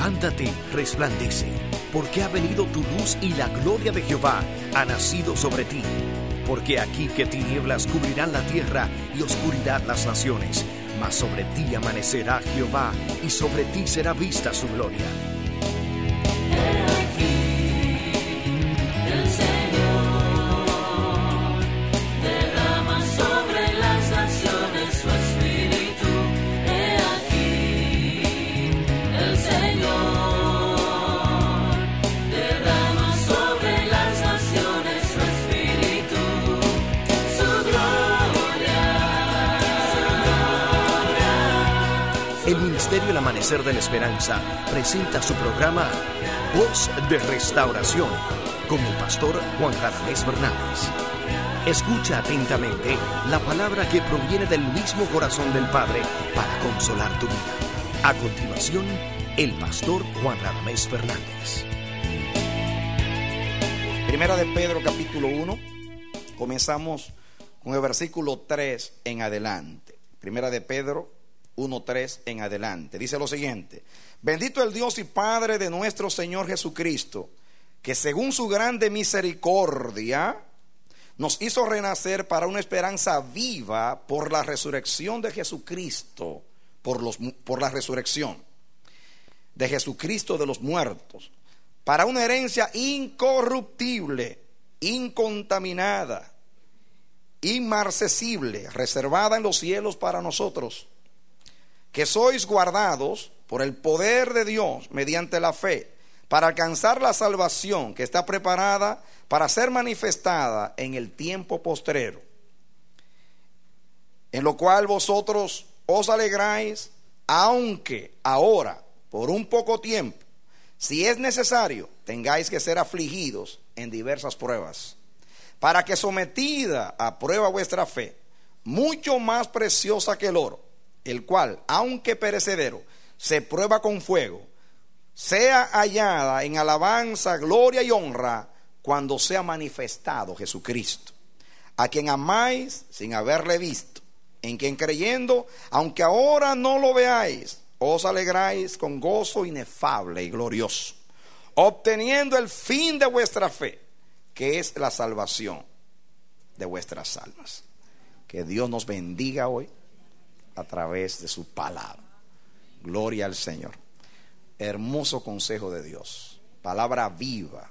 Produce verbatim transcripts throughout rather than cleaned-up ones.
Levántate, resplandece, porque ha venido tu luz y la gloria de Jehová ha nacido sobre ti. Porque aquí que tinieblas cubrirán la tierra y oscuridad las naciones, mas sobre ti amanecerá Jehová y sobre ti será vista su gloria. El Ministerio El Amanecer de la Esperanza presenta su programa Voz de Restauración con el pastor Juan Radamés Fernández. Escucha atentamente la palabra que proviene del mismo corazón del Padre para consolar tu vida. A continuación, el pastor Juan Radamés Fernández. Primera de Pedro capítulo uno, comenzamos con el versículo tres en adelante. Primera de Pedro uno tres en adelante. Dice lo siguiente: bendito el Dios y Padre de nuestro Señor Jesucristo, que según su grande misericordia nos hizo renacer para una esperanza viva por la resurrección de Jesucristo, por, los, por la resurrección de Jesucristo de los muertos, para una herencia incorruptible, incontaminada, inmarcesible, reservada en los cielos para nosotros, que sois guardados por el poder de Dios mediante la fe, para alcanzar la salvación que está preparada para ser manifestada en el tiempo postrero, en lo cual vosotros os alegráis, aunque ahora, por un poco tiempo, si es necesario, tengáis que ser afligidos en diversas pruebas, para que sometida a prueba vuestra fe, mucho más preciosa que el oro, el cual, aunque perecedero, se prueba con fuego, sea hallada en alabanza, gloria y honra cuando sea manifestado Jesucristo, a quien amáis sin haberle visto, en quien creyendo, aunque ahora no lo veáis, os alegráis con gozo inefable y glorioso, obteniendo el fin de vuestra fe, que es la salvación de vuestras almas. Que Dios nos bendiga hoy a través de su palabra. Gloria al Señor. Hermoso consejo de Dios, palabra viva,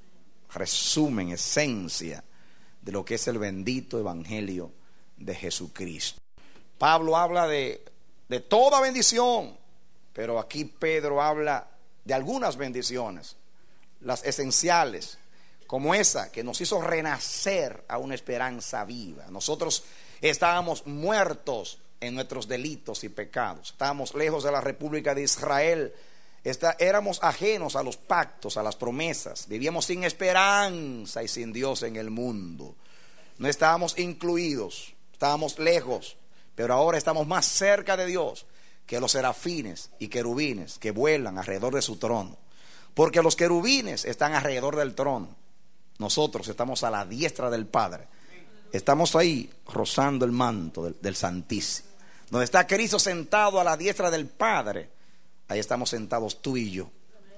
resumen, esencia de lo que es el bendito evangelio de Jesucristo. Pablo habla de, de toda bendición, pero aquí Pedro habla de algunas bendiciones, las esenciales, como esa que nos hizo renacer a una esperanza viva. Nosotros estábamos muertos en nuestros delitos y pecados, estábamos lejos de la República de Israel, está, éramos ajenos a los pactos, a las promesas, vivíamos sin esperanza y sin Dios en el mundo, no estábamos incluidos, estábamos lejos, pero ahora estamos más cerca de Dios que los serafines y querubines que vuelan alrededor de su trono, porque los querubines están alrededor del trono, nosotros estamos a la diestra del Padre, estamos ahí rozando el manto del, del Santísimo. Donde está Cristo sentado a la diestra del Padre, ahí estamos sentados tú y yo.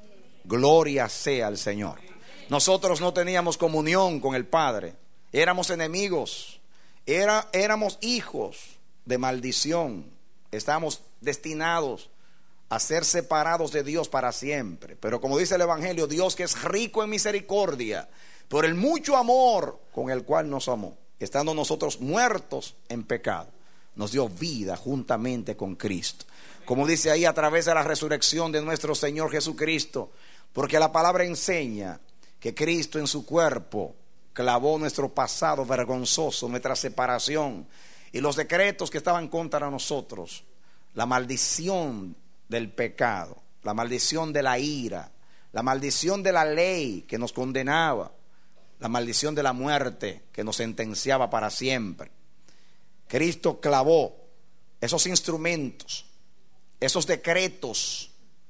Gloria sea al Señor. Nosotros no teníamos comunión con el Padre, éramos enemigos, era, éramos hijos de maldición, estábamos destinados a ser separados de Dios para siempre. Pero como dice el Evangelio, Dios, que es rico en misericordia, por el mucho amor con el cual nos amó, estando nosotros muertos en pecado, nos dio vida juntamente con Cristo. Como dice ahí, a través de la resurrección de nuestro Señor Jesucristo, porque la palabra enseña que Cristo en su cuerpo clavó nuestro pasado vergonzoso, nuestra separación y los decretos que estaban contra nosotros, la maldición del pecado, la maldición de la ira, la maldición de la ley que nos condenaba, la maldición de la muerte que nos sentenciaba para siempre. Cristo clavó esos instrumentos, esos decretos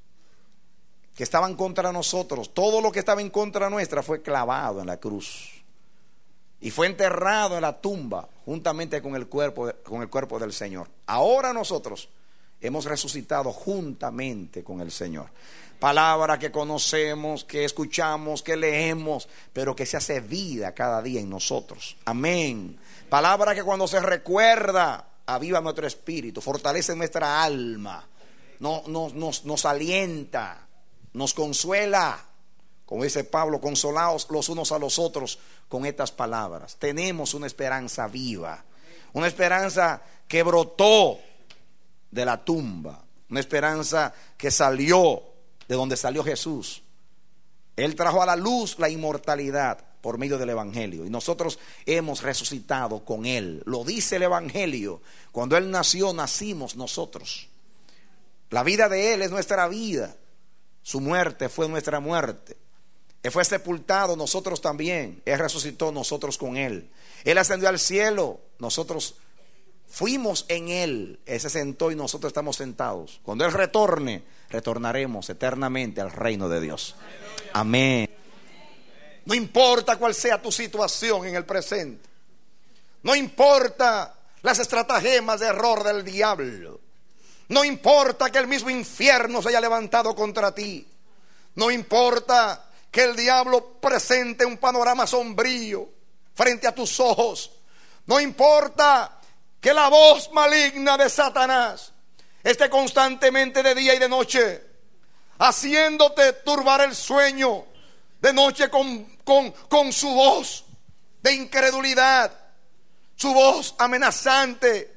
que estaban contra nosotros, todo lo que estaba en contra nuestra fue clavado en la cruz y fue enterrado en la tumba juntamente con el cuerpo, con el cuerpo del Señor. Ahora nosotros hemos resucitado juntamente con el Señor. Palabra que conocemos, que escuchamos, que leemos, pero que se hace vida cada día en nosotros. Amén. Palabra que cuando se recuerda, aviva nuestro espíritu, fortalece nuestra alma, nos, nos, nos, nos alienta, nos consuela. Como dice Pablo, consolaos los unos a los otros con estas palabras. Tenemos una esperanza viva, una esperanza que brotó de la tumba, una esperanza que salió de donde salió Jesús. Él trajo a la luz la inmortalidad por medio del Evangelio, y nosotros hemos resucitado con Él. Lo dice el Evangelio: cuando Él nació, nacimos nosotros. La vida de Él es nuestra vida, su muerte fue nuestra muerte. Él fue sepultado, nosotros también. Él resucitó, nosotros con Él. Él ascendió al cielo, nosotros fuimos en Él. Él se sentó y nosotros estamos sentados. Cuando Él retorne, retornaremos eternamente al reino de Dios. Amén. No importa cuál sea tu situación en el presente, no importa las estratagemas de error del diablo, no importa que el mismo infierno se haya levantado contra ti, no importa que el diablo presente un panorama sombrío frente a tus ojos, no importa que la voz maligna de Satanás esté constantemente de día y de noche haciéndote turbar el sueño de noche con, con, con su voz de incredulidad, su voz amenazante,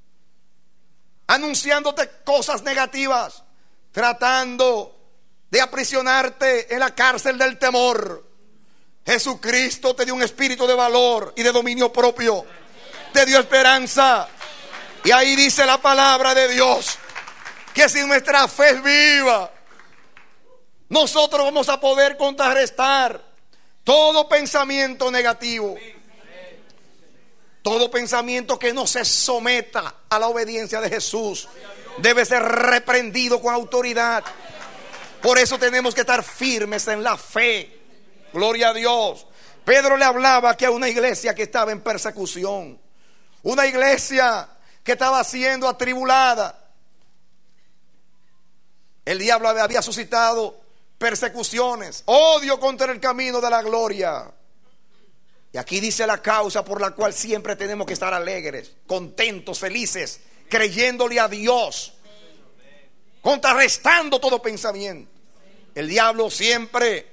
anunciándote cosas negativas, tratando de aprisionarte en la cárcel del temor. Jesucristo te dio un espíritu de valor y de dominio propio, te dio esperanza. Y ahí dice la palabra de Dios que si nuestra fe es viva, nosotros vamos a poder contrarrestar todo pensamiento negativo, todo pensamiento que no se someta a la obediencia de Jesús debe ser reprendido con autoridad. Por eso tenemos que estar firmes en la fe. Gloria a Dios. Pedro le hablaba aquí a una iglesia que estaba en persecución, una iglesia que estaba siendo atribulada. El diablo había suscitado persecuciones, odio contra el camino de la gloria. Y aquí dice la causa por la cual siempre tenemos que estar alegres, contentos, felices, creyéndole a Dios, contrarrestando todo pensamiento. El diablo siempre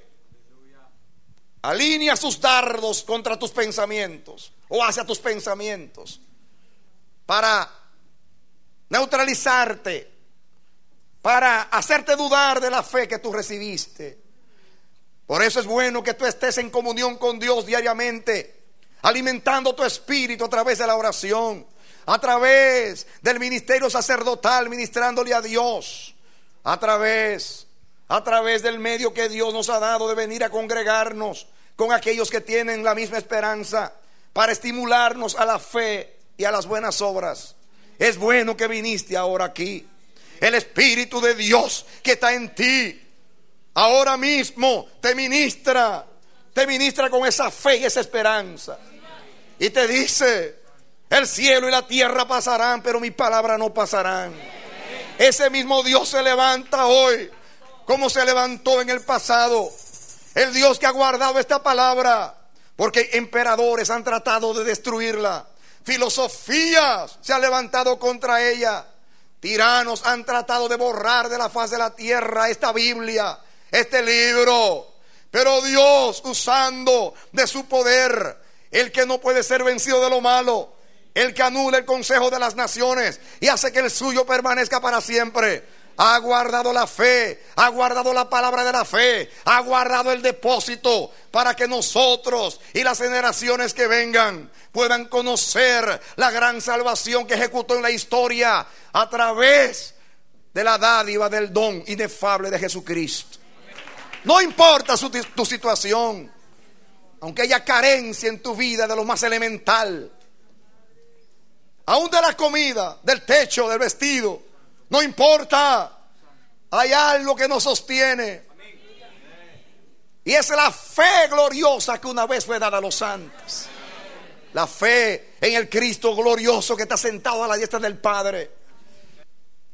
alinea sus dardos contra tus pensamientos o hacia tus pensamientos para neutralizarte, para hacerte dudar de la fe que tú recibiste. Por eso es bueno que tú estés en comunión con Dios diariamente, alimentando tu espíritu a través de la oración, a través del ministerio sacerdotal, ministrándole a Dios, a través, a través del medio que Dios nos ha dado de venir a congregarnos con aquellos que tienen la misma esperanza, para estimularnos a la fe y a las buenas obras. Es bueno que viniste ahora aquí. El Espíritu de Dios que está en ti ahora mismo te ministra, te ministra con esa fe y esa esperanza, y te dice: el cielo y la tierra pasarán, pero mis palabras no pasarán. Ese mismo Dios se levanta hoy como se levantó en el pasado. El Dios que ha guardado esta palabra, porque emperadores han tratado de destruirla, filosofías se han levantado contra ella, tiranos han tratado de borrar de la faz de la tierra esta Biblia, este libro. Pero Dios, usando de su poder, el que no puede ser vencido de lo malo, el que anula el consejo de las naciones y hace que el suyo permanezca para siempre, ha guardado la fe, ha guardado la palabra de la fe, ha guardado el depósito para que nosotros y las generaciones que vengan puedan conocer la gran salvación que ejecutó en la historia a través de la dádiva del don inefable de Jesucristo. No importa su, tu situación, aunque haya carencia en tu vida de lo más elemental, aún de la comida, del techo, del vestido, no importa, hay algo que nos sostiene, y es la fe gloriosa que una vez fue dada a los santos. La fe en el Cristo glorioso que está sentado a la diestra del Padre.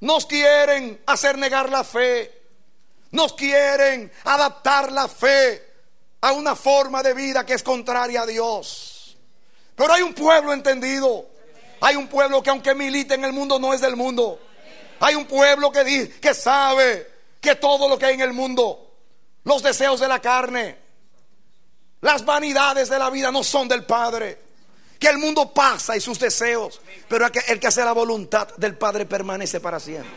nos quieren hacer negar la fe, nos quieren adaptar la fe a una forma de vida que es contraria a Dios. Pero hay un pueblo entendido, hay un pueblo que aunque milita en el mundo no es del mundo. Hay un pueblo que, dice, que sabe que todo lo que hay en el mundo, los deseos de la carne, las vanidades de la vida no son del Padre. Que el mundo pasa y sus deseos, pero el que hace la voluntad del Padre permanece para siempre.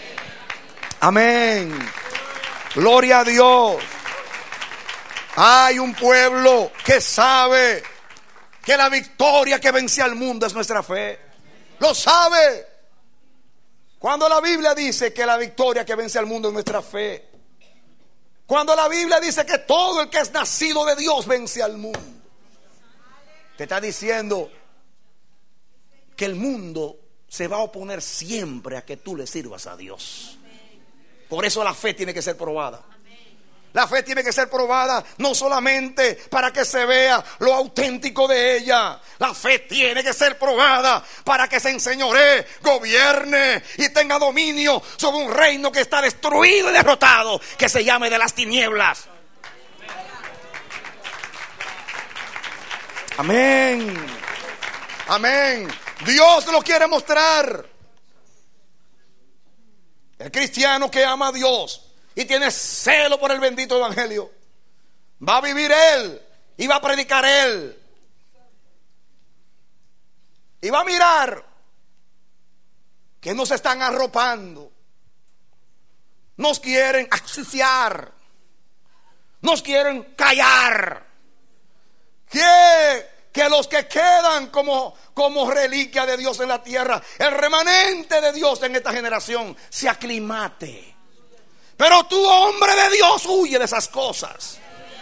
Amén. Gloria a Dios. Hay un pueblo que sabe que la victoria que vence al mundo es nuestra fe. Lo sabe. Cuando la Biblia dice que la victoria que vence al mundo es nuestra fe. Cuando la Biblia dice que todo el que es nacido de Dios vence al mundo, te está diciendo que el mundo se va a oponer siempre a que tú le sirvas a Dios. Por eso la fe tiene que ser probada. La fe tiene que ser probada no solamente para que se vea lo auténtico de ella. La fe tiene que ser probada para que se enseñoree, gobierne y tenga dominio sobre un reino que está destruido y derrotado, que se llame de las tinieblas. Amén. Amén. Dios lo quiere mostrar. El cristiano que ama a Dios y tiene celo por el bendito evangelio, va a vivir él y va a predicar él. Y va a mirar que nos están arropando, nos quieren asfixiar, nos quieren callar. Que, que los que quedan como, como reliquia de Dios en la tierra, el remanente de Dios en esta generación, se aclimate. Pero tú, hombre de Dios, huye de esas cosas.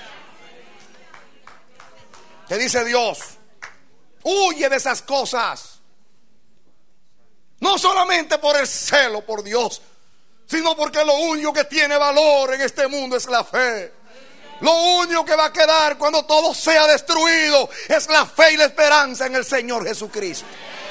Te dice Dios, huye de esas cosas. No solamente por el celo por Dios, sino porque lo único que tiene valor en este mundo es la fe. Lo único que va a quedar cuando todo sea destruido es la fe y la esperanza en el Señor Jesucristo.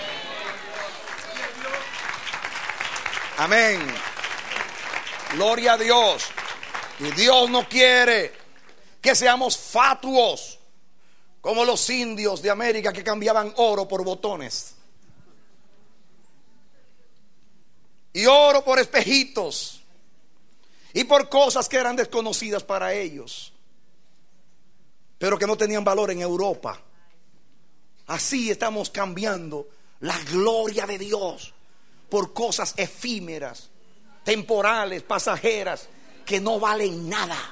Amén. Gloria a Dios. Y Dios no quiere que seamos fatuos como los indios de América que cambiaban oro por botones y oro por espejitos y por cosas que eran desconocidas para ellos, pero que no tenían valor en Europa. Así estamos cambiando la gloria de Dios por cosas efímeras, temporales, pasajeras, que no valen nada.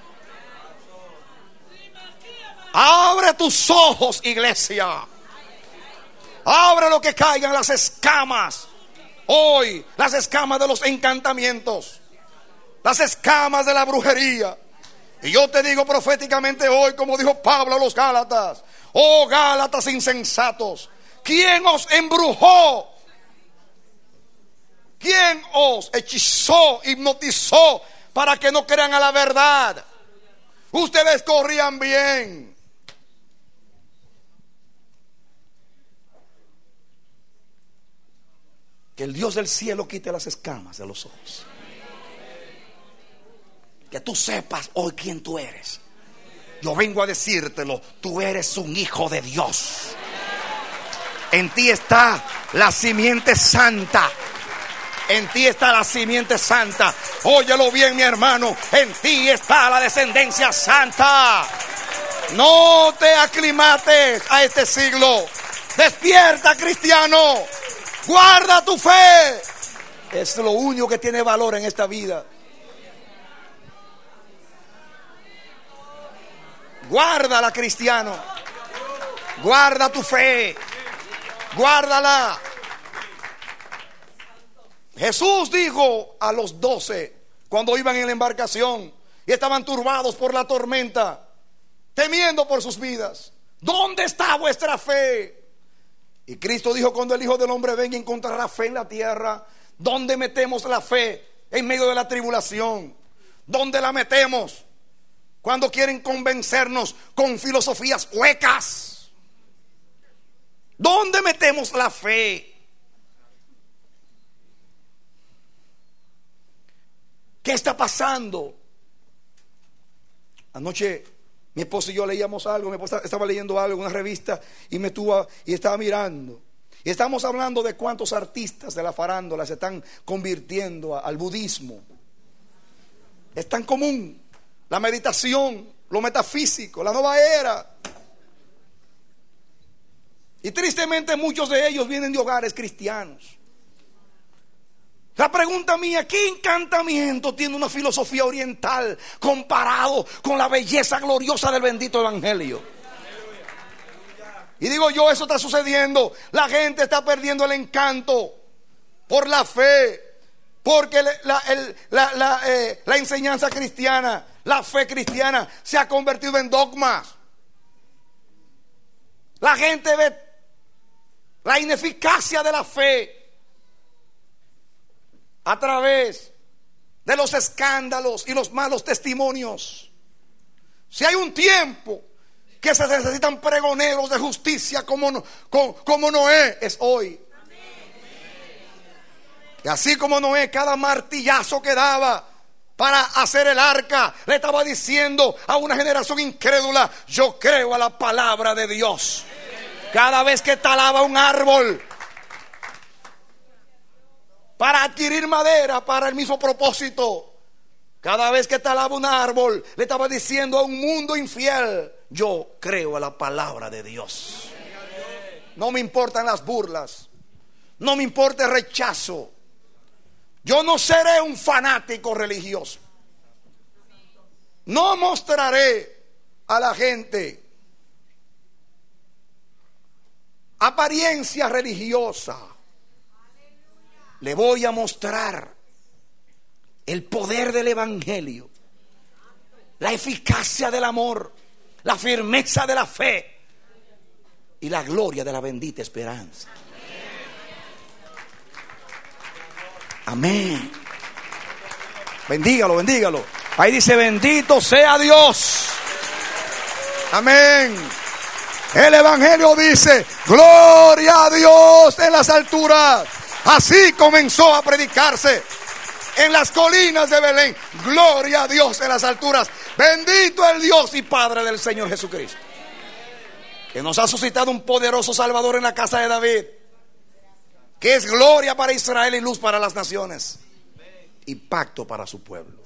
Abre tus ojos, iglesia. Abre lo que caigan las escamas. Hoy, las escamas de los encantamientos, las escamas de la brujería. Y yo te digo proféticamente hoy, como dijo Pablo a los Gálatas: oh Gálatas insensatos, ¿quién os embrujó? ¿Quién os hechizó, hipnotizó para que no crean a la verdad? Ustedes corrían bien. Que el Dios del cielo quite las escamas de los ojos. Que tú sepas hoy quién tú eres. Yo vengo a decírtelo: tú eres un hijo de Dios. En ti está la simiente santa. En ti está la simiente santa. Óyelo bien, mi hermano. En ti está la descendencia santa. No te aclimates a este siglo. Despierta, cristiano. Guarda tu fe. Es lo único que tiene valor en esta vida. Guárdala, cristiano. Guarda tu fe. Guárdala. Jesús dijo a los doce, cuando iban en la embarcación y estaban turbados por la tormenta, temiendo por sus vidas: ¿dónde está vuestra fe? Y Cristo dijo: cuando el Hijo del Hombre venga, encontrará fe en la tierra. ¿Dónde metemos la fe en medio de la tribulación? ¿Dónde la metemos cuando quieren convencernos con filosofías huecas? ¿Dónde metemos la fe? ¿Qué está pasando? Anoche mi esposa y yo leíamos algo, mi esposa estaba leyendo algo en una revista y me estuvo y estaba mirando. Y estamos hablando de cuántos artistas de la farándula se están convirtiendo a, al budismo. Es tan común la meditación, lo metafísico, la nueva era. Y tristemente muchos de ellos vienen de hogares cristianos. La pregunta mía, ¿qué encantamiento tiene una filosofía oriental comparado con la belleza gloriosa del bendito evangelio? Y digo yo, eso está sucediendo. La gente está perdiendo el encanto por la fe, porque la, el, la, la, eh, la enseñanza cristiana, la fe cristiana se ha convertido en dogmas. La gente ve la ineficacia de la fe a través de los escándalos y los malos testimonios. Si hay un tiempo que se necesitan pregoneros de justicia como, como, como Noé, es hoy. Y así como Noé, cada martillazo que daba para hacer el arca, le estaba diciendo a una generación incrédula: yo creo a la palabra de Dios. Cada vez que talaba un árbol para adquirir madera para el mismo propósito, cada vez que talaba un árbol, le estaba diciendo a un mundo infiel: yo creo a la palabra de Dios. No me importan las burlas, no me importa el rechazo. Yo no seré un fanático religioso. No mostraré a la gente apariencia religiosa. Le voy a mostrar el poder del evangelio, la eficacia del amor, la firmeza de la fe y la gloria de la bendita esperanza. Amén. Bendígalo, bendígalo. Ahí dice: bendito sea Dios. Amén. El evangelio dice: gloria a Dios en las alturas. Así comenzó a predicarse en las colinas de Belén. Gloria a Dios en las alturas. Bendito el Dios y Padre del Señor Jesucristo, que nos ha suscitado un poderoso Salvador en la casa de David, que es gloria para Israel y luz para las naciones, y pacto para su pueblo.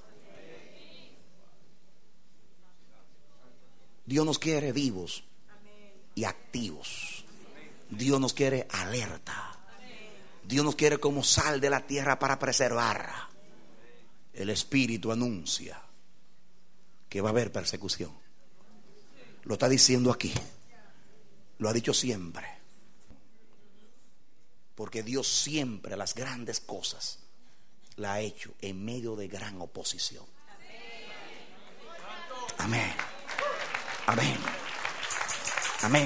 Dios nos quiere vivos y activos. Dios nos quiere alerta. Dios nos quiere como sal de la tierra para preservar. El Espíritu anuncia que va a haber persecución. Lo está diciendo aquí. Lo ha dicho siempre. Porque Dios siempre las grandes cosas la ha hecho en medio de gran oposición. Amén. Amén. Amén.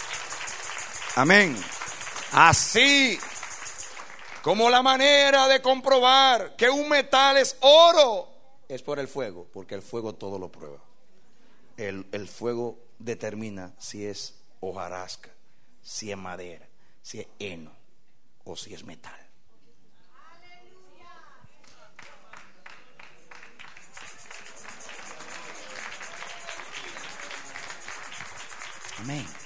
Amén. Así como la manera de comprobar que un metal es oro es por el fuego, porque el fuego todo lo prueba. El, el fuego determina si es hojarasca, si es madera, si es heno o si es metal. Amén.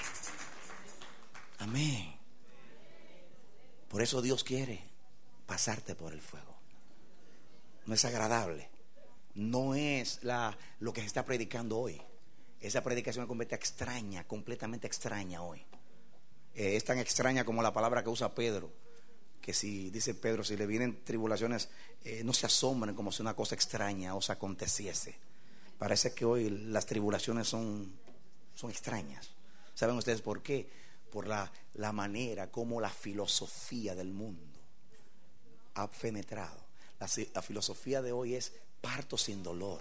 Amén. Por eso Dios quiere pasarte por el fuego. No es agradable. No es la, lo que se está predicando hoy. Esa predicación es completamente extraña, completamente extraña hoy. Eh, es tan extraña como la palabra que usa Pedro, que si dice Pedro, si le vienen tribulaciones, eh, no se asombren como si una cosa extraña os aconteciese. Parece que hoy las tribulaciones son, son extrañas. ¿Saben ustedes por qué? Por la, la manera como la filosofía del mundo ha penetrado. La, la filosofía de hoy es parto sin dolor,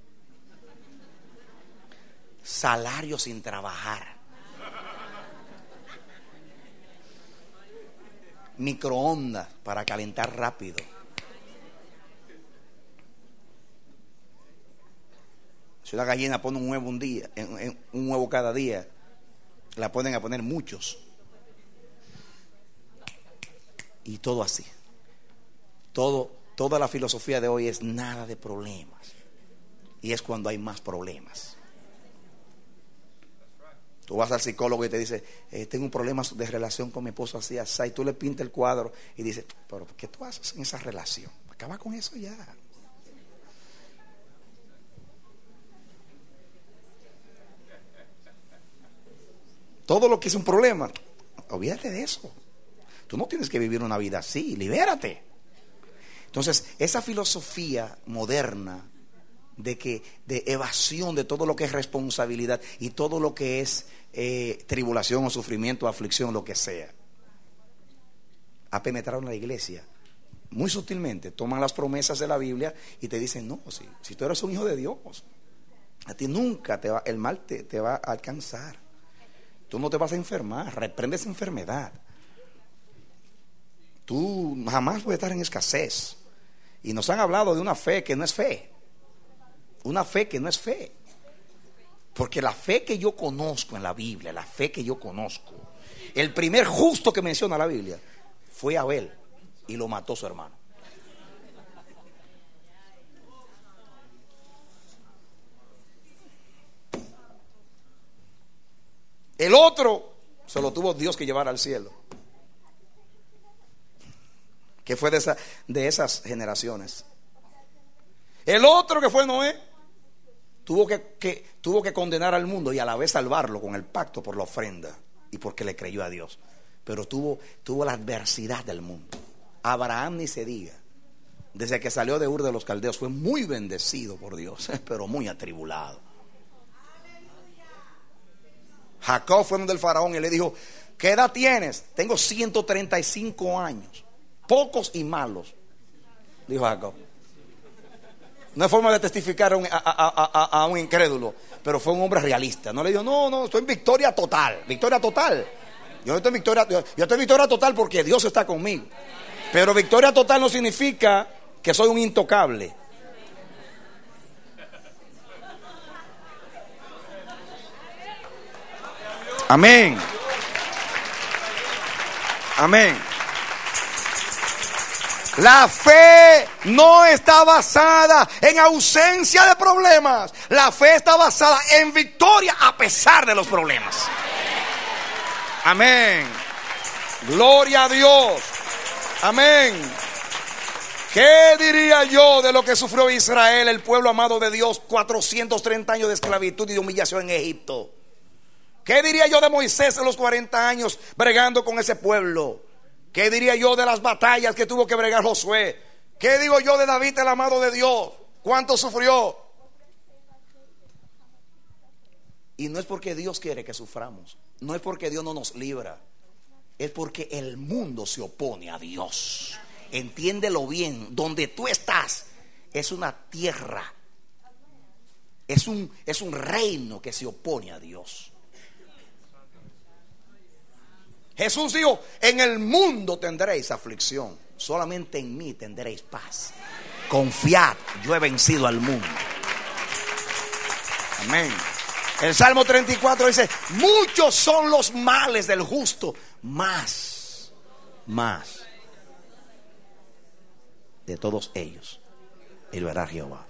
salario sin trabajar, microondas para calentar rápido. Si una gallina pone un huevo un día, un huevo cada día, la pueden a poner muchos. Y todo así. Todo, toda la filosofía de hoy es nada de problemas. Y es cuando hay más problemas. Tú vas al psicólogo y te dice, eh, tengo un problema de relación con mi esposo así, así. Y tú le pintas el cuadro y dices, pero ¿qué tú haces en esa relación? Acaba con eso ya. Todo lo que es un problema, olvídate de eso. Tú no tienes que vivir una vida así, libérate. Entonces, esa filosofía moderna de que de evasión de todo lo que es responsabilidad y todo lo que es eh, tribulación o sufrimiento, aflicción, lo que sea, ha penetrado en la iglesia muy sutilmente. Toman las promesas de la Biblia y te dicen, no, si, si tú eres un hijo de Dios, a ti nunca te va, el mal te, te va a alcanzar. Tú no te vas a enfermar, reprende esa enfermedad. Tú jamás puedes estar en escasez. Y nos han hablado de una fe que no es fe. Una fe que no es fe. Porque la fe que yo conozco en la Biblia, la fe que yo conozco, el primer justo que menciona la Biblia fue Abel, y lo mató su hermano. El otro se lo tuvo Dios que llevar al cielo, que fue de, esa, de esas generaciones. El otro, que fue Noé, tuvo que, que, tuvo que condenar al mundo y a la vez salvarlo con el pacto por la ofrenda y porque le creyó a Dios. Pero tuvo, tuvo la adversidad del mundo. Abraham ni se diga. Desde que salió de Ur de los Caldeos fue muy bendecido por Dios, pero muy atribulado. Jacob fue donde el faraón y le dijo, ¿qué edad tienes? Tengo ciento treinta y cinco años, pocos y malos, dijo Jacob. No es forma de testificar a un, a, a, a, a un incrédulo, pero fue un hombre realista. No le dijo, no, no, estoy en victoria total. Victoria total. Yo estoy en victoria, yo, yo estoy en victoria total porque Dios está conmigo. Pero victoria total no significa que soy un intocable. Amén. Amén. La fe no está basada en ausencia de problemas. La fe está basada en victoria a pesar de los problemas. Amén. Gloria a Dios. Amén. ¿Qué diría yo de lo que sufrió Israel, el pueblo amado de Dios, cuatrocientos treinta años de esclavitud y de humillación en Egipto? ¿Qué diría yo de Moisés en los cuarenta años bregando con ese pueblo? ¿Qué diría yo de las batallas que tuvo que bregar Josué? ¿Qué digo yo de David, el amado de Dios? ¿Cuánto sufrió? Y no es porque Dios quiere que suframos, no es porque Dios no nos libra, es porque el mundo se opone a Dios. Entiéndelo bien, donde tú estás es una tierra, es un, es un reino que se opone a Dios. Jesús dijo, en el mundo tendréis aflicción, solamente en mí tendréis paz. Confiad, yo he vencido al mundo. Amén. El Salmo treinta y cuatro dice, muchos son los males del justo, más, más de todos ellos librará Jehová.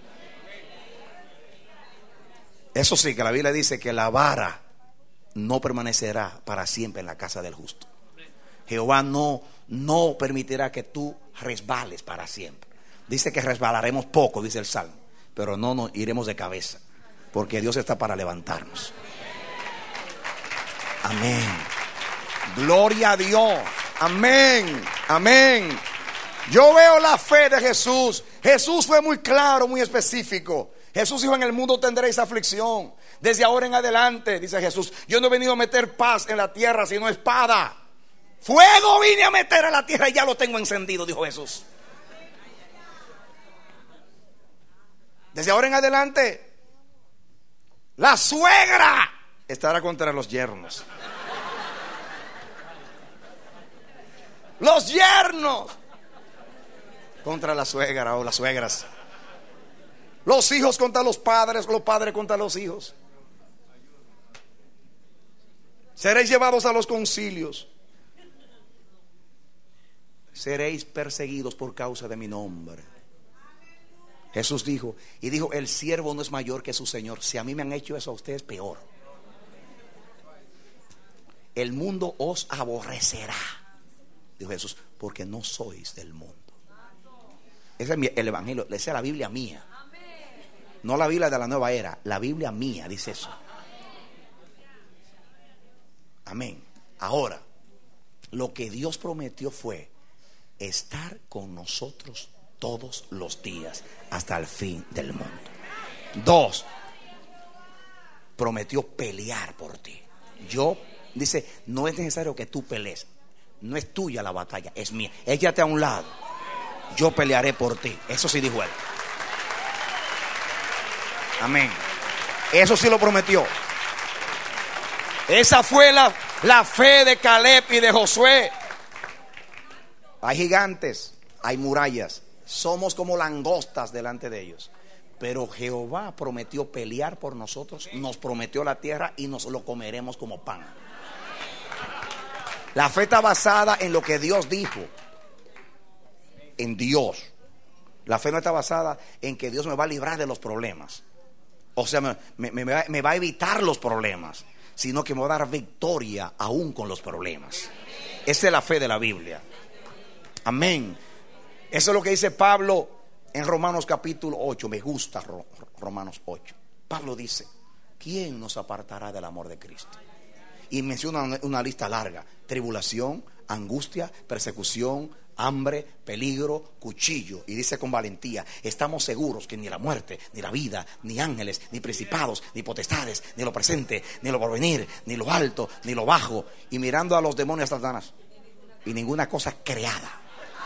Eso sí, que la Biblia dice que la vara no permanecerá para siempre en la casa del justo. Jehová no, no permitirá que tú resbales para siempre. Dice que resbalaremos poco, dice el Salmo, pero no nos iremos de cabeza, porque Dios está para levantarnos. Amén. Gloria a Dios. Amén. Amén. Yo veo la fe de Jesús. Jesús fue muy claro, muy específico. Jesús dijo, en el mundo tendréis aflicción. Desde ahora en adelante, dice Jesús, yo no he venido a meter paz en la tierra, sino espada. Fuego vine a meter en la tierra y ya lo tengo encendido, dijo Jesús. Desde ahora en adelante, la suegra estará contra los yernos. Los yernos contra la suegra o las suegras. Los hijos contra los padres, los padres contra los hijos. Seréis llevados a los concilios. seréis perseguidos por causa de mi nombre. Jesús dijo, y dijo, el siervo no es mayor que su Señor. Si a mí me han hecho eso, a ustedes peor. El mundo os aborrecerá, dijo Jesús, porque no sois del mundo. Ese es el evangelio, esa es la Biblia mía. No la Biblia de la nueva era, la Biblia mía dice eso. Amén. Ahora, lo que Dios prometió fue estar con nosotros todos los días hasta el fin del mundo. Dos, prometió pelear por ti. Yo, dice, no es necesario que tú pelees. No es tuya la batalla, es mía. Échate a un lado, yo pelearé por ti. Eso sí dijo él. Amén. Eso sí lo prometió. Esa fue la, la fe de Caleb y de Josué. Hay gigantes, hay murallas, somos como langostas delante de ellos, pero Jehová prometió pelear por nosotros, nos prometió la tierra y nos lo comeremos como pan. La fe está basada en lo que Dios dijo, en Dios. La fe no está basada en que Dios me va a librar de los problemas, o sea, me, me, me, va, me va a evitar los problemas, sino que me va a dar victoria aún con los problemas. Esa es la fe de la Biblia. Amén. Eso es lo que dice Pablo en Romanos capítulo ocho. Me gusta Romanos ocho. Pablo dice, ¿quién nos apartará del amor de Cristo? Y menciona una lista larga: tribulación, angustia, persecución, hambre, peligro, cuchillo. Y dice con valentía, estamos seguros que ni la muerte, ni la vida, ni ángeles, ni principados, ni potestades, ni lo presente, ni lo porvenir, ni lo alto, ni lo bajo. Y mirando a los demonios, Satanás, y ninguna cosa creada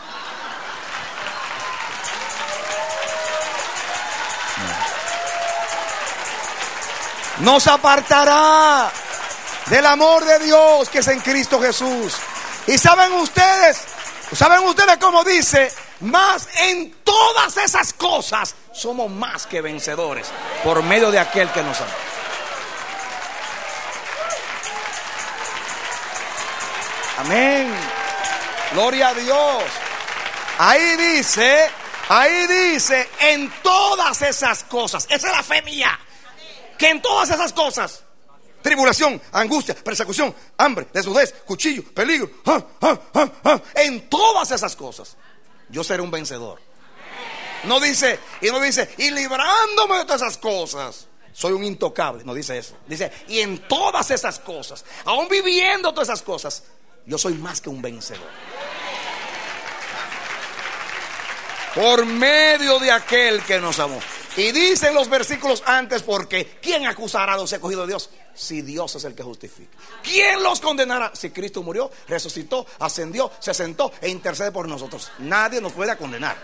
nos apartará del amor de Dios que es en Cristo Jesús. Y saben ustedes, saben ustedes cómo dice, más en todas esas cosas somos más que vencedores por medio de aquel que nos ama. Amén. Gloria a Dios. Ahí dice, ahí dice, en todas esas cosas. Esa es la fe mía. Que en todas esas cosas, tribulación, angustia, persecución, hambre, desnudez, cuchillo, peligro, ah, ah, ah, ah, en todas esas cosas yo seré un vencedor. No dice, y no dice, y librándome de todas esas cosas soy un intocable. No dice eso. Dice, y en todas esas cosas, aún viviendo todas esas cosas, yo soy más que un vencedor por medio de aquel que nos amó. Y dicen los versículos antes, porque ¿quién acusará a los escogidos de Dios? Si Dios es el que justifica. ¿Quién los condenará? Si Cristo murió, resucitó, ascendió, se sentó e intercede por nosotros. Nadie nos puede condenar.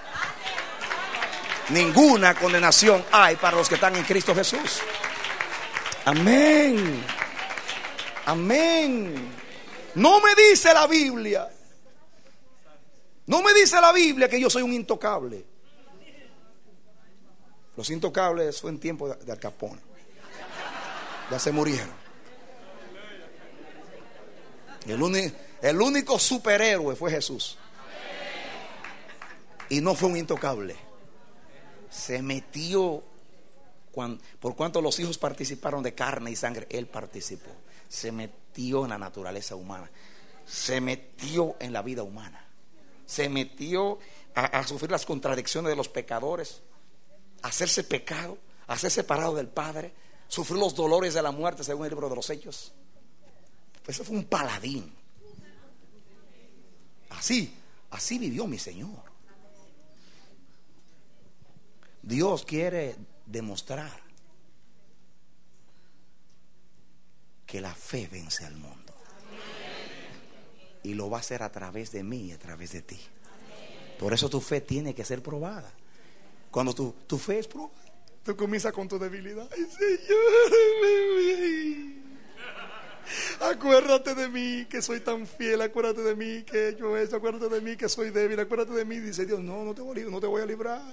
Ninguna condenación hay para los que están en Cristo Jesús. Amén. Amén. No me dice la Biblia, no me dice la Biblia que yo soy un intocable. Los intocables fue en tiempo de Al Capone. Ya se murieron. El, uni, el único superhéroe fue Jesús. Y no fue un intocable. Se metió, cuando, por cuanto los hijos participaron de carne y sangre, él participó. Se metió en la naturaleza humana. Se metió en la vida humana. Se metió a, a sufrir las contradicciones de los pecadores, a hacerse pecado, a ser separado del Padre, sufrir los dolores de la muerte según el libro de los Hechos. Ese fue un paladín. Así, así vivió mi Señor. Dios quiere demostrar que la fe vence al mundo. Y lo va a hacer a través de mí y a través de ti. Por eso tu fe tiene que ser probada. Cuando tu, tu fe es probada, tú comienzas con tu debilidad. Ay, Señor, acuérdate de mí que soy tan fiel. Acuérdate de mí que he hecho eso. Acuérdate de mí que soy débil. Acuérdate de mí. Dice Dios, no, no te voy, no te voy a librar.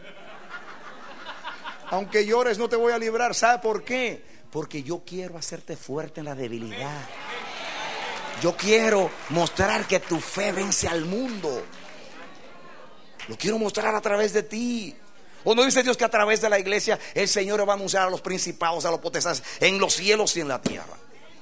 Aunque llores, no te voy a librar. ¿Sabe por qué? Porque yo quiero hacerte fuerte en la debilidad. Yo quiero mostrar que tu fe vence al mundo. Lo quiero mostrar a través de ti. ¿O no dice Dios que a través de la iglesia el Señor va a anunciar a los principados, a los potestades en los cielos y en la tierra?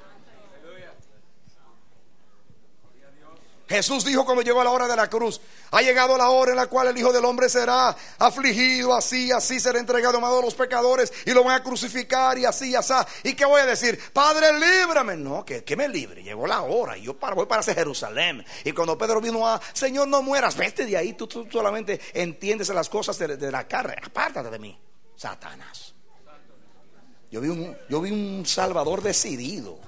Jesús dijo cuando llegó a la hora de la cruz: ha llegado la hora en la cual el Hijo del Hombre será afligido, así, así será entregado a manos de los pecadores y lo van a crucificar y así, así. ¿Y qué voy a decir? Padre, líbrame. No, que, que me libre, llegó la hora y yo para, voy para hacer Jerusalén. Y cuando Pedro vino a: Señor, no mueras, vete de ahí, tú, tú solamente entiendes las cosas de, de la carne, apártate de mí, Satanás. Yo vi un, yo vi un Salvador decidido.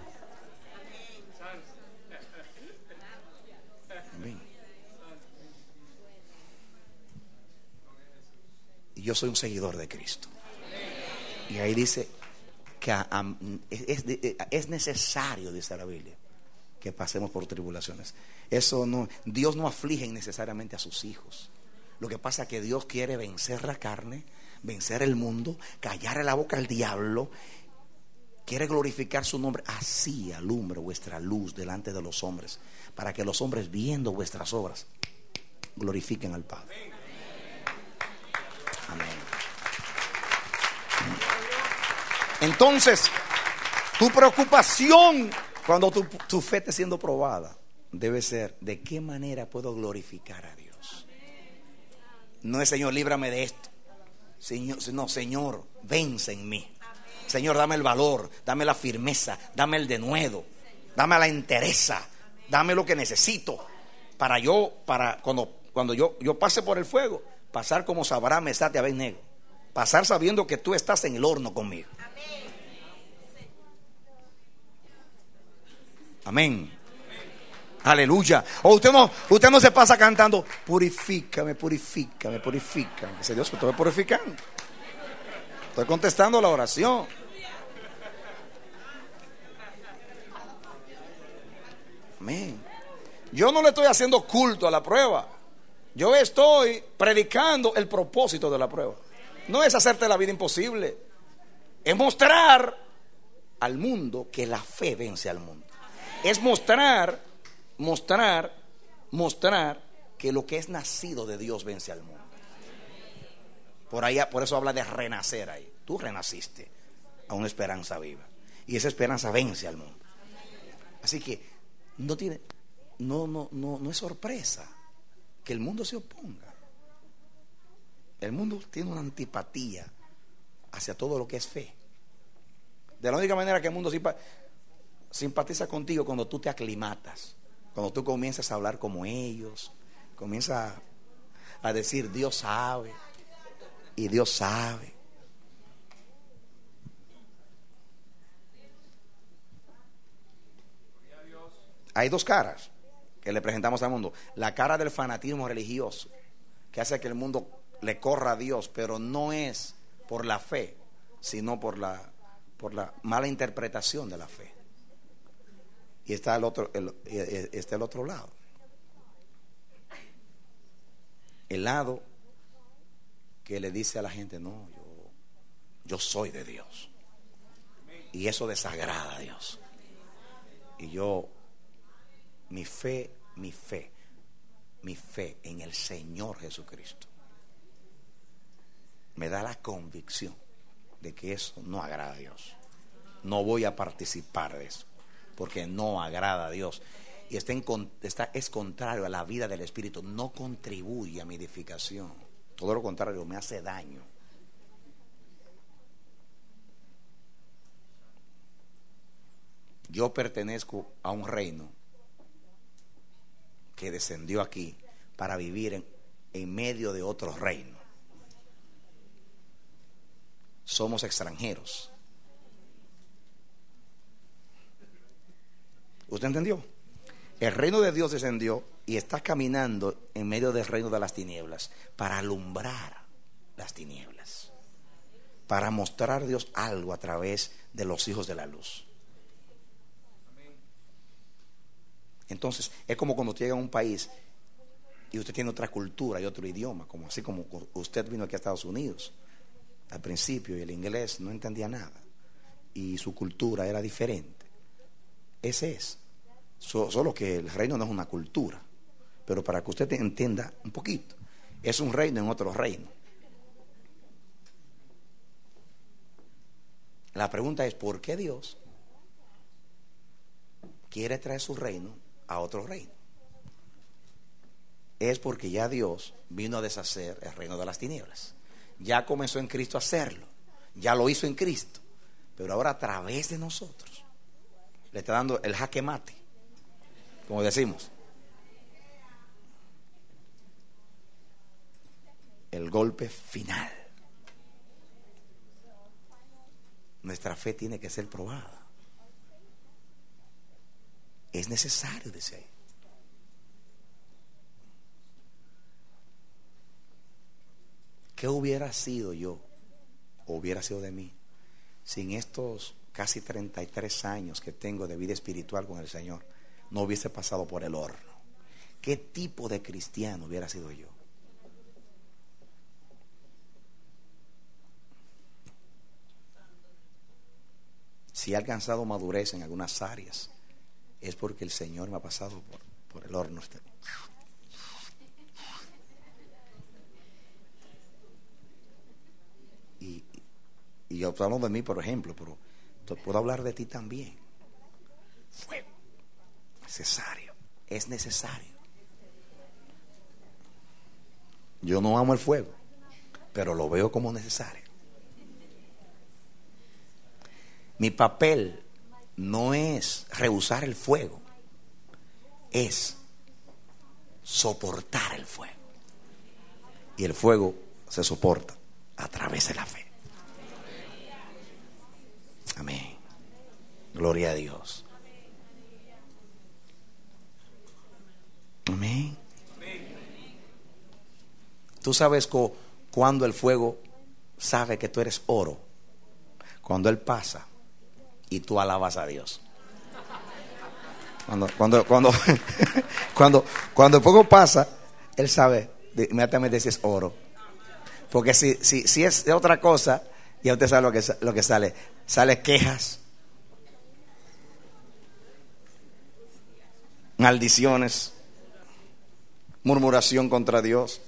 Y yo soy un seguidor de Cristo. Y ahí dice que um, es, es, es necesario, dice la Biblia, que pasemos por tribulaciones. Eso no, Dios no aflige innecesariamente a sus hijos. Lo que pasa es que Dios quiere vencer la carne, vencer el mundo, callar la boca al diablo. Quiere glorificar su nombre. Así alumbre vuestra luz delante de los hombres, para que los hombres, viendo vuestras obras, glorifiquen al Padre. Amén. Entonces, tu preocupación cuando tu, tu fe esté siendo probada debe ser: ¿de qué manera puedo glorificar a Dios? No es: Señor, líbrame de esto. Señor, no, Señor, vence en mí. Señor, dame el valor, dame la firmeza, dame el denuedo, dame la entereza, dame lo que necesito para yo, para cuando, cuando yo, yo pase por el fuego, pasar como Sabrá, Mesach y Abed-nego. Pasar sabiendo que tú estás en el horno conmigo. Amén. Aleluya. O usted no, usted no se pasa cantando: purifícame, purifícame, purifícame. Dice Dios, que estoy purificando. Estoy contestando la oración. Amén. Yo no le estoy haciendo culto a la prueba. Yo estoy predicando el propósito de la prueba. No es hacerte la vida imposible, es mostrar al mundo que la fe vence al mundo. Es mostrar, mostrar, mostrar que lo que es nacido de Dios vence al mundo. Por ahí, por eso habla de renacer ahí. Tú renaciste a una esperanza viva, y esa esperanza vence al mundo. Así que no tiene, no, no, no, no es sorpresa que el mundo se oponga. El mundo tiene una antipatía hacia todo lo que es fe. De la única manera que el mundo simpatiza contigo, cuando tú te aclimatas, cuando tú comienzas a hablar como ellos, comienzas a decir: Dios sabe, y Dios sabe. Hay dos caras que le presentamos al mundo: la cara del fanatismo religioso, que hace que el mundo le corra a Dios, pero no es por la fe, sino por la, por la mala interpretación de la fe. Y está el otro, el, está el otro lado, el lado que le dice a la gente: no, yo, yo soy de Dios, y eso desagrada a Dios, y yo, mi fe, mi fe, mi fe en el Señor Jesucristo me da la convicción de que eso no agrada a Dios. No voy a participar de eso, porque no agrada a Dios, y está, en, está es contrario a la vida del Espíritu. No contribuye a mi edificación, todo lo contrario, me hace daño. Yo pertenezco a un reino que descendió aquí para vivir en, en medio de otros reinos. Somos extranjeros. ¿Usted entendió? El reino de Dios descendió y está caminando en medio del reino de las tinieblas para alumbrar las tinieblas, para mostrar a Dios algo a través de los hijos de la luz. Entonces es como cuando usted llega a un país y usted tiene otra cultura y otro idioma, como así como usted vino aquí a Estados Unidos al principio y el inglés no entendía nada y su cultura era diferente. Ese es. Solo que el reino no es una cultura, pero para que usted entienda un poquito, es un reino en otro reino. La pregunta es: ¿por qué Dios quiere traer su reino a otro reino? Es porque ya Dios vino a deshacer el reino de las tinieblas. Ya comenzó en Cristo a hacerlo, ya lo hizo en Cristo, pero ahora a través de nosotros le está dando el jaque mate, como decimos, el golpe final. Nuestra fe tiene que ser probada. Es necesario, dice ahí. ¿Qué hubiera sido yo, o hubiera sido de mí, sin estos casi treinta y tres años que tengo de vida espiritual con el Señor, no hubiese pasado por el horno? ¿Qué tipo de cristiano hubiera sido yo? Si he alcanzado madurez en algunas áreas, es porque el Señor me ha pasado por, por el horno. Y, y yo hablo de mí, por ejemplo, pero puedo hablar de ti también. Fuego necesario, es necesario. Yo no amo el fuego, pero lo veo como necesario. Mi papel no es rehusar el fuego, es soportar el fuego. Y el fuego se soporta a través de la fe. Amén. Gloria a Dios. Amén. Tú sabes cu- cuando el fuego sabe que tú eres oro, cuando él pasa y tú alabas a Dios. Cuando cuando cuando cuando cuando el fuego pasa, él sabe de, inmediatamente si es oro. Porque si si si es de otra cosa, ya usted sabe lo que lo que sale, sale quejas, maldiciones, murmuración contra Dios.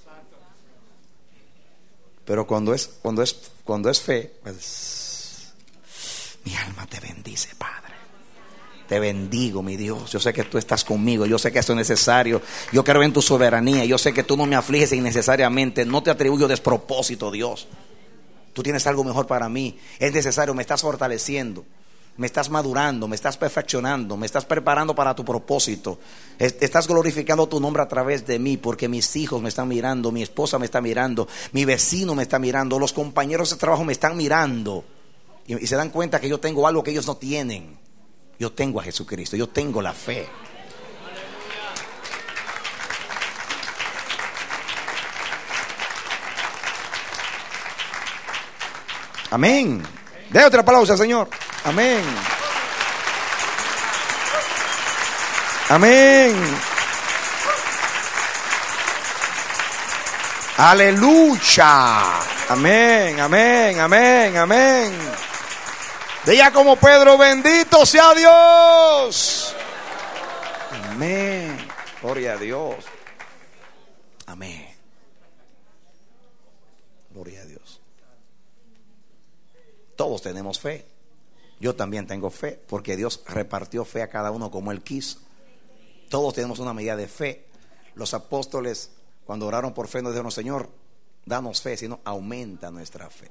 Pero cuando es cuando es cuando es fe, pues, mi alma te bendice, Padre. Te bendigo, mi Dios. Yo sé que tú estás conmigo. Yo sé que esto es necesario. Yo creo en tu soberanía. Yo sé que tú no me afliges innecesariamente. No te atribuyo despropósito, Dios. Tú tienes algo mejor para mí. Es necesario. Me estás fortaleciendo. Me estás madurando. Me estás perfeccionando. Me estás preparando para tu propósito. Estás glorificando tu nombre a través de mí, porque mis hijos me están mirando, mi esposa me está mirando, mi vecino me está mirando, los compañeros de trabajo me están mirando. Y, y se dan cuenta que yo tengo algo que ellos no tienen. Yo tengo a Jesucristo. Yo tengo la fe. Amén. Dé otra aplauso, Señor. Amén. Amén. Aleluya. Amén, amén, amén, amén. Diga como Pedro: bendito sea Dios. Amén. Gloria a Dios. Amén. Gloria a Dios. Todos tenemos fe. Yo también tengo fe, porque Dios repartió fe a cada uno como Él quiso. Todos tenemos una medida de fe. Los apóstoles, cuando oraron por fe, no dijeron: Señor, danos fe, sino aumenta nuestra fe.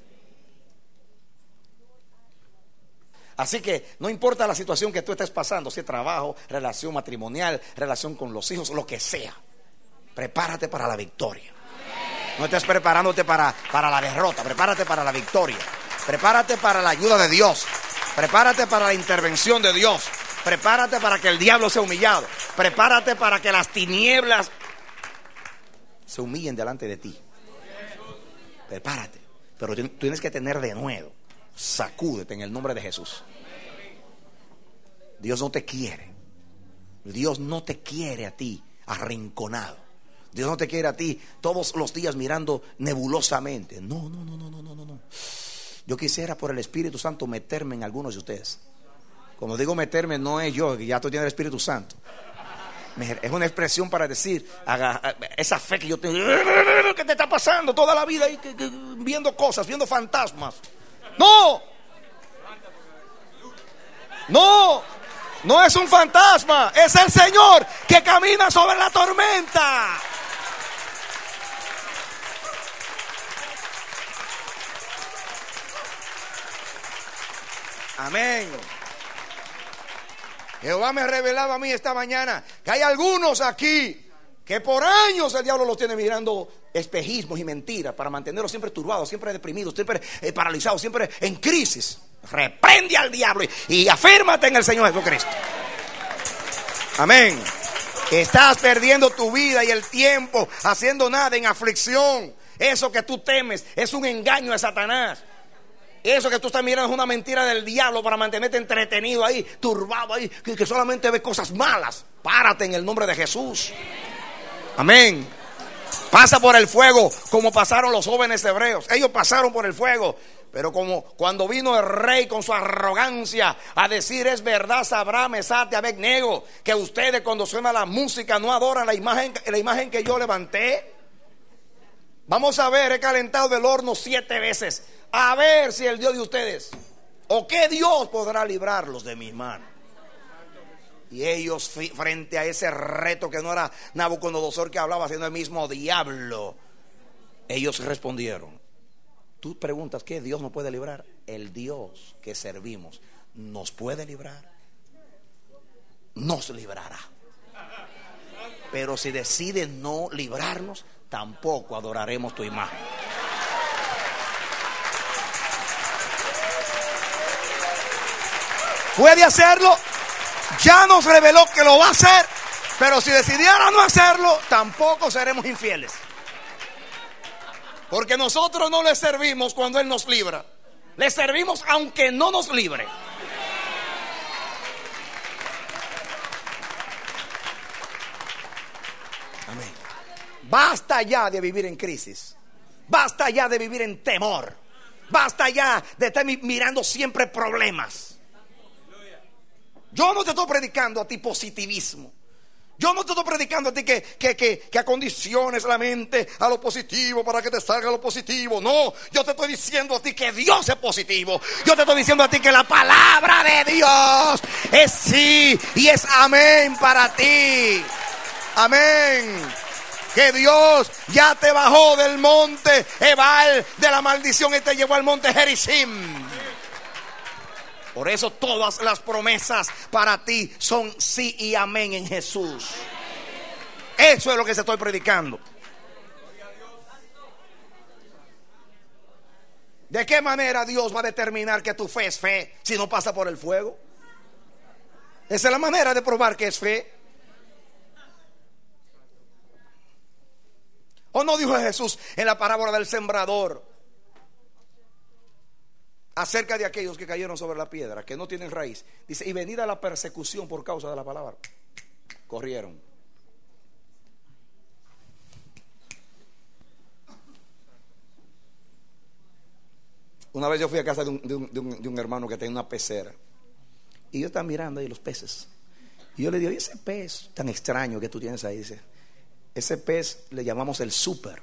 Así que no importa la situación que tú estés pasando, si es trabajo, relación matrimonial, relación con los hijos, lo que sea, prepárate para la victoria. No estés preparándote para, para la derrota. Prepárate para la victoria. Prepárate para la ayuda de Dios. Prepárate para la intervención de Dios. Prepárate para que el diablo sea humillado. Prepárate para que las tinieblas se humillen delante de ti. Prepárate. Pero tú tienes que tener de nuevo. Sacúdete en el nombre de Jesús. Dios no te quiere. Dios no te quiere a ti arrinconado. Dios no te quiere a ti todos los días mirando nebulosamente. No, no, no, no, no, no, no. Yo quisiera por el Espíritu Santo meterme en algunos de ustedes Como digo meterme, no es yo, que ya tú tienes el Espíritu Santo. Es una expresión para decir, haga, esa fe que yo tengo. ¿Qué te está pasando toda la vida ahí, que, que, viendo cosas, viendo fantasmas? No, no, no es un fantasma, es el Señor que camina sobre la tormenta. Amén. Jehová me revelaba a mí esta mañana que hay algunos aquí que por años el diablo los tiene mirando espejismos y mentiras para mantenerlos siempre turbados, siempre deprimidos, siempre eh, paralizados, siempre en crisis. Reprende al diablo y, y afírmate en el Señor Jesucristo. Amén. Estás perdiendo tu vida y el tiempo haciendo nada, en aflicción. Eso que tú temes es un engaño de Satanás. Eso que tú estás mirando es una mentira del diablo para mantenerte entretenido ahí, turbado ahí, que, que solamente ves cosas malas. Párate en el nombre de Jesús. Amén. Pasa por el fuego como pasaron los jóvenes hebreos. Ellos pasaron por el fuego, pero como cuando vino el rey con su arrogancia a decir: es verdad, Sabrá, Mesate, Abednego, que ustedes cuando suena la música no adoran la imagen, la imagen que yo levanté. Vamos a ver, he calentado el horno siete veces. A ver si el Dios de ustedes, o qué Dios podrá librarlos de mis manos. Y ellos, frente a ese reto que no era Nabucodonosor que hablaba, sino el mismo diablo, ellos respondieron. Tú preguntas, ¿qué Dios nos puede librar? El Dios que servimos nos puede librar, nos librará. Pero si decide no librarnos, tampoco adoraremos tu imagen. Puede hacerlo, ya nos reveló que lo va a hacer, pero si decidiera no hacerlo, tampoco seremos infieles. Porque nosotros no le servimos cuando Él nos libra, le servimos aunque no nos libre. Amén. Basta ya de vivir en crisis, basta ya de vivir en temor, basta ya de estar mirando siempre problemas. Yo no te estoy predicando a ti positivismo. Yo no te estoy predicando a ti que, que, que, que acondiciones la mente a lo positivo para que te salga lo positivo. No, yo te estoy diciendo a ti que Dios es positivo. Yo te estoy diciendo a ti que la palabra de Dios es sí y es amén para ti. Amén. Que Dios ya te bajó del monte Ebal de la maldición y te llevó al monte Gerizim. Por eso todas las promesas para ti son sí y amén en Jesús. Eso es lo que se estoy predicando. ¿De qué manera Dios va a determinar que tu fe es fe si no pasa por el fuego? Esa es la manera de probar que es fe. ¿O no dijo Jesús en la parábola del sembrador acerca de aquellos que cayeron sobre la piedra, que no tienen raíz? Dice: y venida la persecución por causa de la palabra, corrieron. Una vez yo fui a casa de un, de un, de un, de un hermano que tenía una pecera, y yo estaba mirando ahí los peces, y yo le digo: ¿y ese pez tan extraño que tú tienes ahí? Dice: ese pez le llamamos el súper.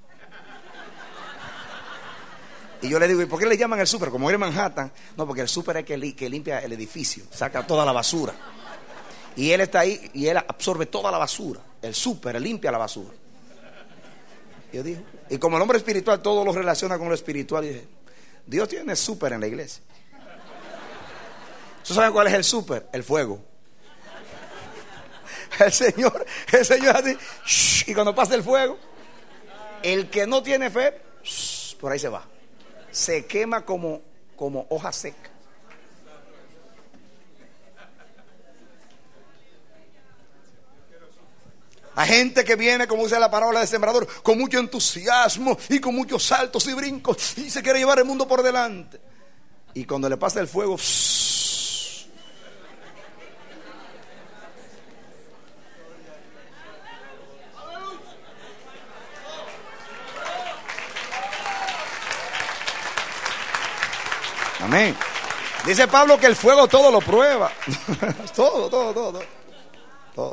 Y yo le digo: ¿y por qué le llaman el súper? Como era en Manhattan. No, porque el súper es que, li, que limpia el edificio, saca toda la basura. Y él está ahí y él absorbe toda la basura. El súper limpia la basura. Yo digo, y como el hombre espiritual todo lo relaciona con lo espiritual, y dije: Dios tiene súper en la iglesia. ¿Ustedes saben cuál es el súper? El fuego. El Señor, el Señor así, shh, y cuando pasa el fuego, el que no tiene fe, shh, por ahí se va. Se quema como, como hoja seca. Hay gente que viene, como dice la parábola del sembrador, con mucho entusiasmo y con muchos saltos y brincos, y se quiere llevar el mundo por delante. Y cuando le pasa el fuego, shh, amén. Dice Pablo que el fuego todo lo prueba. Todo, todo, todo, todo, todo.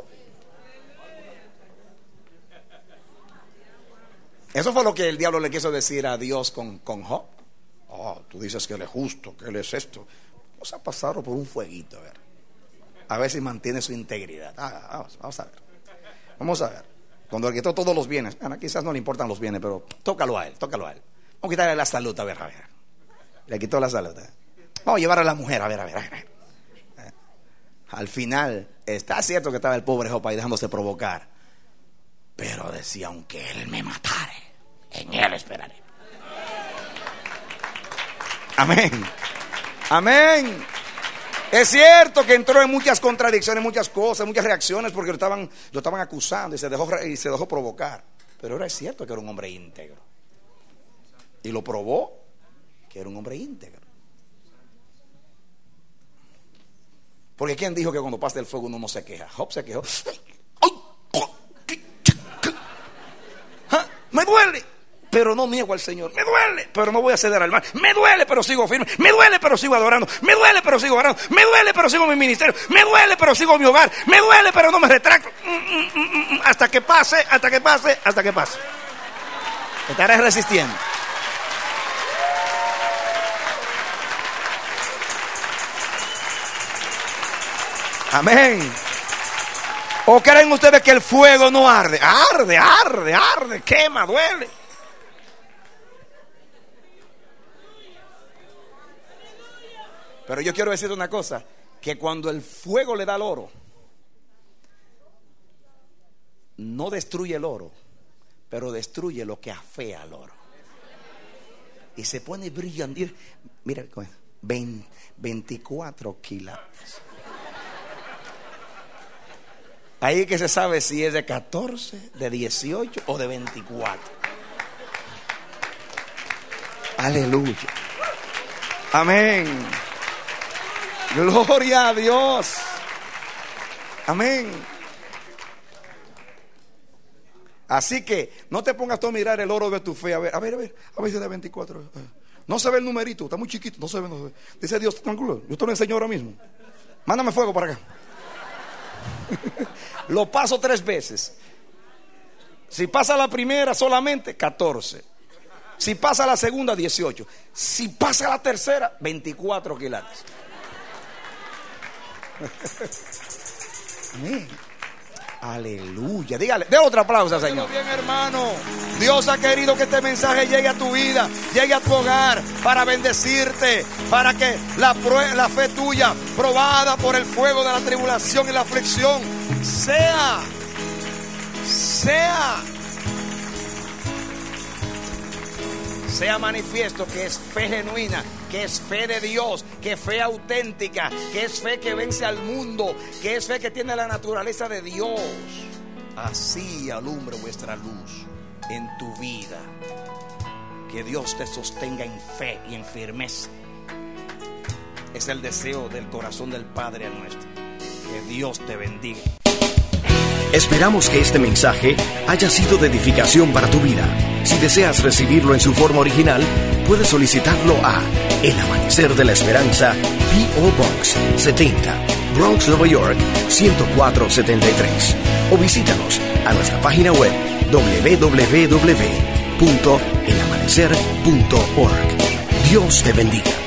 Eso fue lo que el diablo le quiso decir a Dios con, con Job. Oh, tú dices que él es justo, que él es esto. Vamos a pasarlo por un fueguito, a ver. A ver si mantiene su integridad. Ah, vamos, vamos a ver. Vamos a ver. Cuando le quitó todos los bienes, bueno, quizás no le importan los bienes, pero tócalo a él, tócalo a él. Vamos a quitarle la salud, a ver, a ver. Le quitó la salud. ¿eh? Vamos a llevar a la mujer, a ver, a ver, a ver. ¿Eh? Al final, está cierto que estaba el pobre Job ahí dejándose provocar. Pero decía, aunque él me matare, en él esperaré. Amén. Amén. Es cierto que entró en muchas contradicciones, muchas cosas, muchas reacciones, porque lo estaban, lo estaban acusando y se dejó, y se dejó provocar. Pero era cierto que era un hombre íntegro. Y lo probó que era un hombre íntegro. Porque ¿quién dijo que cuando pasa el fuego uno no se queja? Job se quejó. Me duele, pero no niego al Señor. Me duele, pero no voy a ceder al mal. Me duele, pero sigo firme. Me duele, pero sigo adorando. Me duele, pero sigo orando. Me duele, pero sigo mi ministerio. Me duele, pero sigo mi hogar. Me duele, pero no me retracto. Mm, mm, mm, hasta que pase, hasta que pase, hasta que pase. Estaré resistiendo. Amén. ¿O creen ustedes que el fuego no arde? Arde, arde, arde, quema, duele. Pero yo quiero decir una cosa, que cuando el fuego le da al oro, no destruye el oro, pero destruye lo que afea al oro. Y se pone brillante. Mira, veinticuatro quilates. Ahí que se sabe si es de catorce, de dieciocho o de veinticuatro. Aleluya. Amén. Gloria a Dios. Amén. Así que no te pongas tú a mirar el oro de tu fe. A ver, a ver, a ver, a ver si es de veinticuatro. No se ve el numerito, está muy chiquito. No se ve, no se ve. Dice Dios, tranquilo, yo te lo enseño ahora mismo. Mándame fuego para acá. Lo paso tres veces. Si pasa la primera solamente, catorce. Si pasa la segunda, dieciocho. Si pasa la tercera, veinticuatro quilates. Amén. Aleluya. Dígale, dé otro aplauso, Señor. Bien, hermano. Dios ha querido que este mensaje llegue a tu vida, llegue a tu hogar, para bendecirte, para que la, la fe tuya, probada por el fuego de la tribulación y la aflicción, sea, sea, sea manifiesto que es fe genuina, que es fe de Dios, que es fe auténtica, que es fe que vence al mundo, que es fe que tiene la naturaleza de Dios. Así alumbre vuestra luz en tu vida. Que Dios te sostenga en fe y en firmeza. Es el deseo del corazón del Padre nuestro. Que Dios te bendiga. Esperamos que este mensaje haya sido de edificación para tu vida. Si deseas recibirlo en su forma original, puedes solicitarlo a El Amanecer de la Esperanza, P O Box setenta, Bronx, Nueva York ciento cuatro setenta y tres. O visítanos a nuestra página web doble u doble u doble u punto el amanecer punto org. Dios te bendiga.